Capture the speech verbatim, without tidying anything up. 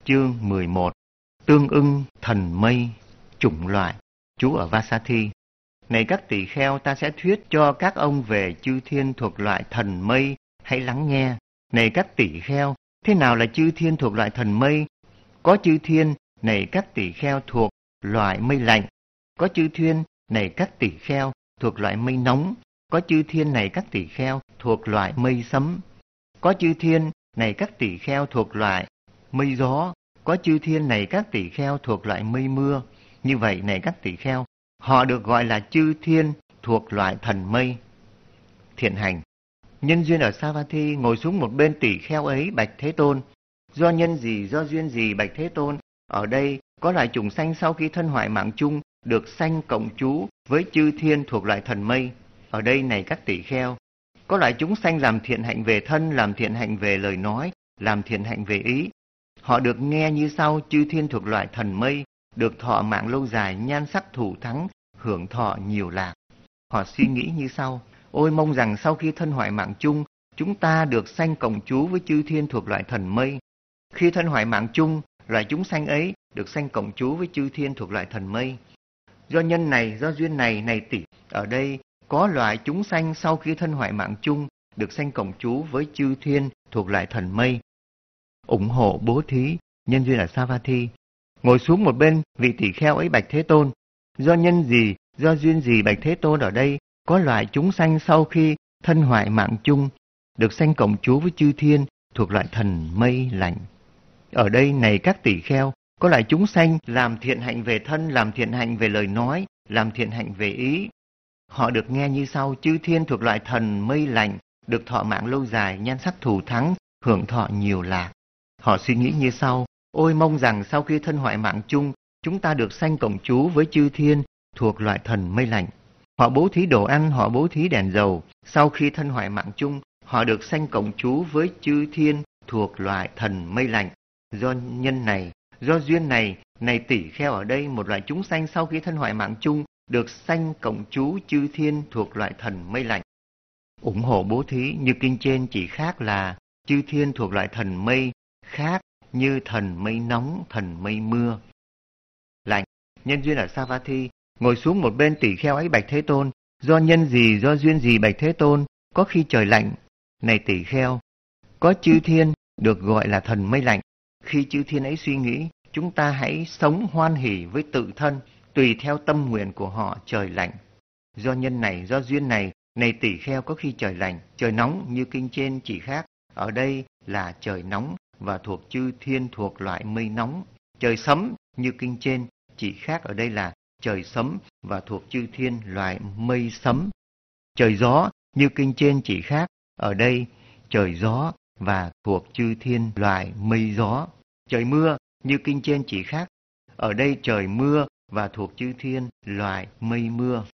chương mười một. Tương ưng thần mây, chủng loại. Chú ở Vasathi. Này các tỳ kheo, ta sẽ thuyết cho các ông về chư thiên thuộc loại thần mây, hãy lắng nghe. Này các tỳ kheo, thế nào là chư thiên thuộc loại thần mây? Có chư thiên, này các tỳ kheo, thuộc loại mây lạnh. Có chư thiên, này các tỳ kheo, thuộc loại mây nóng. Có chư thiên, này các tỳ kheo, thuộc loại mây sấm. Có chư thiên, này các tỳ kheo, thuộc loại mây gió. Có chư thiên, này các tỳ kheo, thuộc loại mây mưa. Như vậy, này các tỳ kheo, họ được gọi là chư thiên thuộc loại thần mây. Thiện hành. Nhân duyên ở Savatthi, ngồi xuống một bên tỳ kheo ấy bạch Thế Tôn. Do nhân gì, do duyên gì bạch Thế Tôn? Ở đây có loại chủng sanh sau khi thân hoại mạng chung được sanh cộng trú với chư thiên thuộc loại thần mây. Ở đây, này các tỳ kheo, có loại chúng sanh làm thiện hạnh về thân, làm thiện hạnh về lời nói, làm thiện hạnh về ý. Họ được nghe như sau: chư thiên thuộc loại thần mây, được thọ mạng lâu dài, nhan sắc thủ thắng, hưởng thọ nhiều lạc. Họ suy nghĩ như sau: ôi mong rằng sau khi thân hoại mạng chung, chúng ta được sanh cộng trú với chư thiên thuộc loại thần mây. Khi thân hoại mạng chung, loại chúng sanh ấy được sanh cộng trú với chư thiên thuộc loại thần mây. Do nhân này, do duyên này, này tỷ, ở đây có loại chúng sanh sau khi thân hoại mạng chung được sanh cộng trú với chư thiên thuộc loại thần mây. Ủng hộ bố thí. Nhân duyên ở Savatthi. Ngồi xuống một bên vị tỷ kheo ấy bạch Thế Tôn. Do nhân gì, do duyên gì bạch Thế Tôn? Ở đây có loại chúng sanh sau khi thân hoại mạng chung được sanh cộng trú với chư thiên thuộc loại thần mây lạnh. Ở đây, này các tỷ kheo, có loại chúng sanh làm thiện hạnh về thân, làm thiện hạnh về lời nói, làm thiện hạnh về ý. Họ được nghe như sau: chư thiên thuộc loại thần mây lạnh, được thọ mạng lâu dài, nhan sắc thù thắng, hưởng thọ nhiều lạc. Họ suy nghĩ như sau: ôi mong rằng sau khi thân hoại mạng chung, chúng ta được sanh cộng trú với chư thiên thuộc loại thần mây lạnh. Họ bố thí đồ ăn, họ bố thí đèn dầu. Sau khi thân hoại mạng chung, họ được sanh cộng trú với chư thiên thuộc loại thần mây lạnh. Do nhân này, do duyên này, này tỷ kheo, ở đây một loại chúng sanh sau khi thân hoại mạng chung được sanh cộng trú chư thiên thuộc loại thần mây lạnh. Ủng hộ bố thí. Như kinh trên chỉ khác là chư thiên thuộc loại thần mây, khác như thần mây nóng, thần mây mưa. Lạnh. Nhân duyên ở Savatthi. Ngồi xuống một bên tỷ kheo ấy bạch Thế Tôn. Do nhân gì, do duyên gì bạch Thế Tôn? Có khi trời lạnh. Này tỷ kheo, có chư thiên được gọi là thần mây lạnh. Khi chư thiên ấy suy nghĩ, chúng ta hãy sống hoan hỉ với tự thân, tùy theo tâm nguyện của họ trời lạnh. Do nhân này, do duyên này, này tỷ kheo, có khi trời lạnh, trời nóng như kinh trên chỉ khác. Ở đây là trời nóng và thuộc chư thiên thuộc loại mây nóng. Trời sấm như kinh trên chỉ khác, ở đây là trời sấm và thuộc chư thiên loại mây sấm. Trời gió như kinh trên chỉ khác, ở đây trời gió và thuộc chư thiên loại mây gió. Trời mưa như kinh trên chỉ khác, ở đây trời mưa và thuộc chư thiên loại mây mưa.